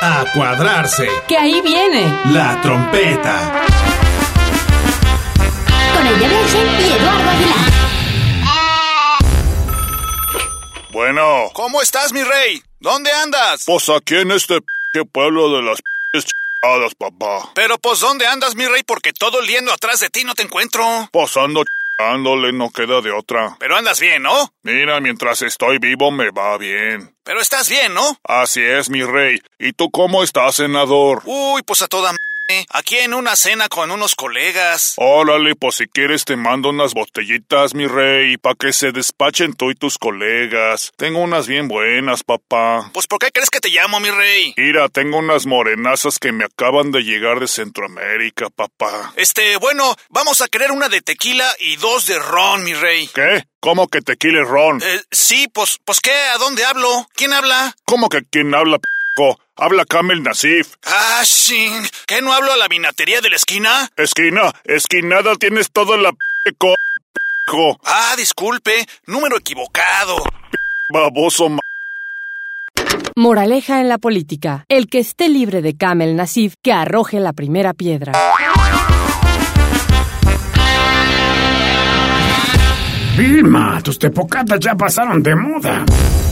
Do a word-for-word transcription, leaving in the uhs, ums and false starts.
A cuadrarse. ¡Que ahí viene! La trompeta. Con el de Belsen y Eduardo Aguilar. Bueno. ¿Cómo estás, mi rey? ¿Dónde andas? Pues aquí en este p*** pueblo de las p*** ch***adas, papá. Pero pues, ¿dónde andas, mi rey? Porque todo el día ando atrás de ti no te encuentro. Pues ando ch***ándole, no queda de otra. Pero andas bien, ¿no? Mira, mientras estoy vivo me va bien. Pero estás bien, ¿no? Así es, mi rey. ¿Y tú cómo estás, senador? Uy, pues a toda m***. Aquí en una cena con unos colegas. Órale, pues si quieres te mando unas botellitas, mi rey, para que se despachen tú y tus colegas. Tengo unas bien buenas, papá. Pues ¿por qué crees que te llamo, mi rey? Mira, tengo unas morenazas que me acaban de llegar de Centroamérica, papá. Este, bueno, vamos a querer una de tequila y dos de ron, mi rey. ¿Qué? ¿Cómo que tequila y ron? Eh, sí, pues, pues ¿qué? ¿A dónde hablo? ¿Quién habla? ¿Cómo que quién habla, p***? Habla Kamel Nasif. Ah, shing. ¿Qué, no hablo a la vinatería de la esquina? Esquina, esquinada tienes toda la p*** co... Ah, disculpe, número equivocado. P baboso ma... Moraleja en la política. El que esté libre de Kamel Nasif, que arroje la primera piedra. Vilma, tus tepocatas ya pasaron de moda.